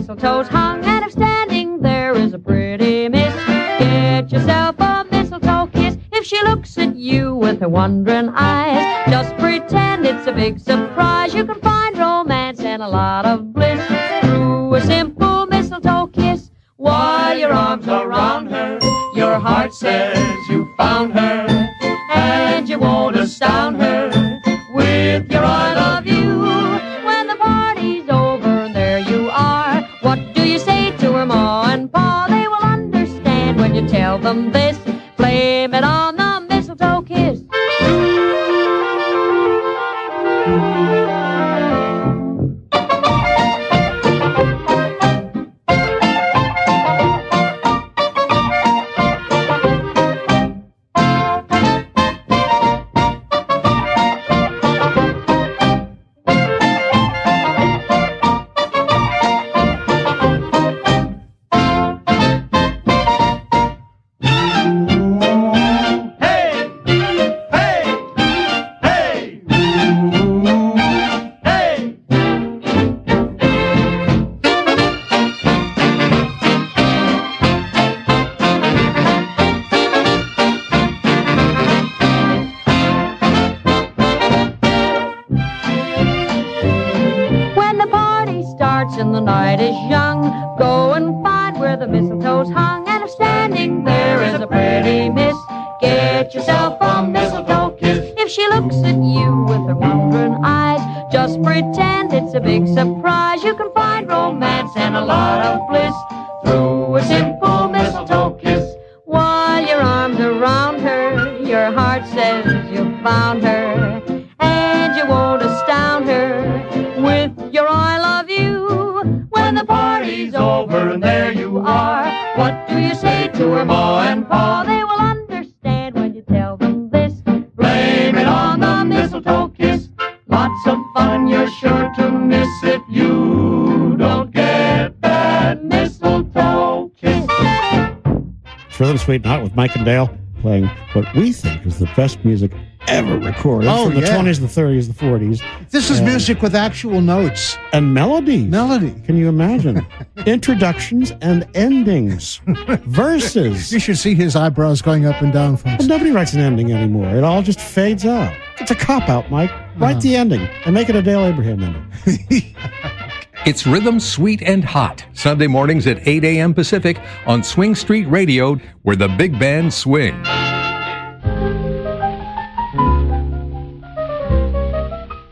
mistletoe's hung, and if standing there is a pretty miss, get yourself a mistletoe kiss. If she looks at you with her wondering eyes, just pretend it's a big surprise. You can find romance and a lot of bliss through a simple mistletoe kiss. While your arms are around her, your heart says you found her, and you won't astound her with your I love you. When the party's over and there you are, what do you say to her ma and pa? They will understand when you tell them this. Blame it on the mistletoe kiss. And the night is young, go and find where the mistletoe's hung, and if standing there is a pretty miss, get yourself a mistletoe kiss. If she looks at you with her wondering eyes, just pretend it's a big surprise. You can find romance and a lot of bliss through a simple mistletoe kiss. While your arms are around her, your heart says you found her, and you won't astound her with your I love you. When the party's over and there you are, what do you say to her ma and pa? They will understand when you tell them this. Blame it on the mistletoe kiss. Lots of fun you're sure to miss if you don't get that mistletoe kiss. It's Rhythm Sweet and Hot with Mike and Dale, playing what we think is the best music ever recorded from the 20s, the 30s, the 40s. This is music with actual notes. And melodies. Melody. Can you imagine? Introductions and endings. Verses. You should see his eyebrows going up and down, folks. Well, nobody writes an ending anymore. It all just fades out. It's a cop-out, Mike. Write the ending and make it a Dale Abraham ending. It's Rhythm Sweet and Hot, Sunday mornings at 8 a.m. Pacific on Swing Street Radio, where the big band swing.